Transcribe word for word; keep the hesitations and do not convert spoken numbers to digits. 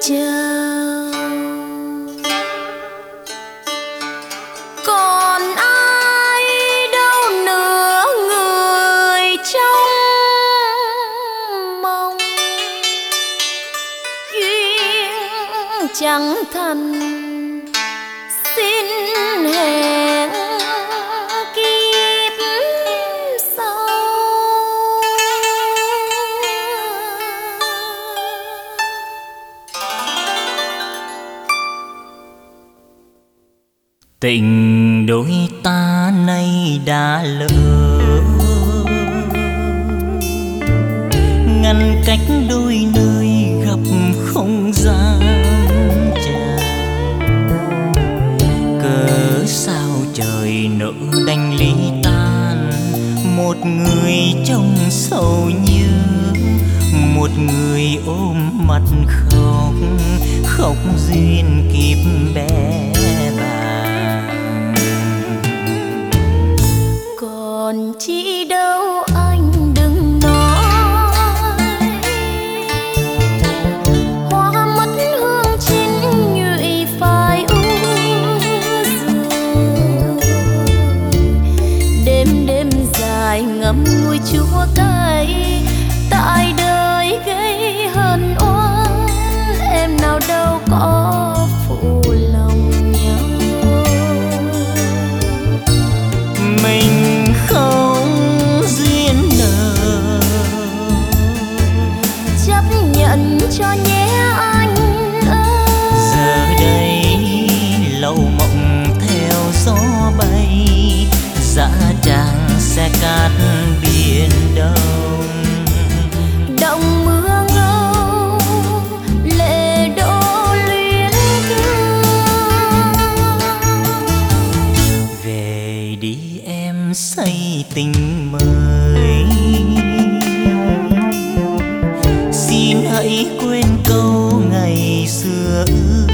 chào. Còn ai đâu nữa người trong mong, duyên chẳng thành xin hẹn kiếp sau. Tình đôi ta nay đã lỡ, ngăn cách đôi nơi gặp không gian chào. Cớ sao trời nỡ đành ly tan, một người trong sầu nhớ, một người ôm mặt khóc, khóc duyên kiếp bé bàng. Còn chi đâu anh đừng nói, hoa mất hương chín nhụy phai u rồi. Đêm đêm dài ngậm ngùi chua cay, tại đời gây hận oan, em nào đâu có phụ lòng nhau. Mình không duyên nợ, chấp nhận cho nhé anh ơi. giờ đây lâu mộng theo gió bay, dã tràng xe cát biển đông. Động mưa ngâu lệ đổ luyến thương, Về đi em say tình mới, xin hãy quên câu ngày xưa ước.